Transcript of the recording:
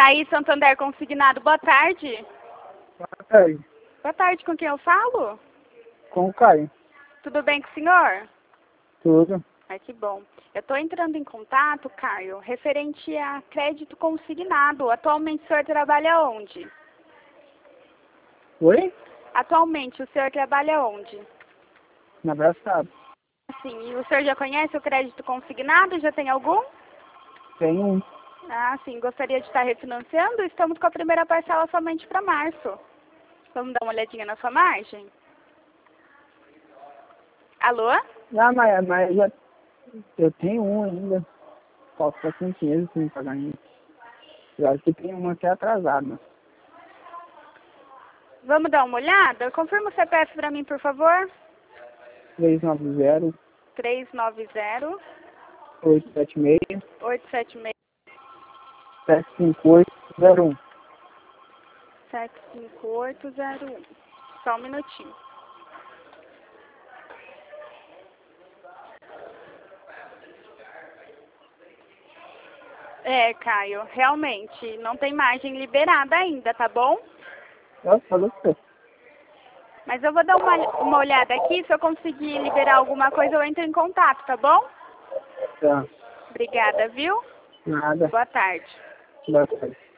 Thaís Santander Consignado, boa tarde. Boa tarde. Boa tarde, com quem eu falo? Com o Caio. Tudo bem com o senhor? Tudo. Ai, que bom. Eu estou entrando em contato, Caio, referente a crédito consignado. Atualmente o senhor trabalha onde? Oi? Atualmente o senhor trabalha onde? Na Abraçado. Sim, e o senhor já conhece o crédito consignado? Já tem algum? Tem um. Ah, sim. Gostaria de estar refinanciando? Estamos com a primeira parcela somente para março. Vamos dar uma olhadinha na sua margem? Alô? Ah, mas eu tenho um ainda. Falta 5 meses sem pagar ainda. Eu acho que tem uma que é atrasada. Vamos dar uma olhada? Confirma o CPF para mim, por favor. 390 390 876 876 75801. 75801. Só um minutinho. É, Caio, realmente, não tem margem liberada ainda, tá bom? Nossa, falou que você. Mas eu vou dar uma olhada aqui, se eu conseguir liberar alguma coisa, eu entro em contato, tá bom? Tá. Obrigada, viu? Nada. Boa tarde. Boa tarde.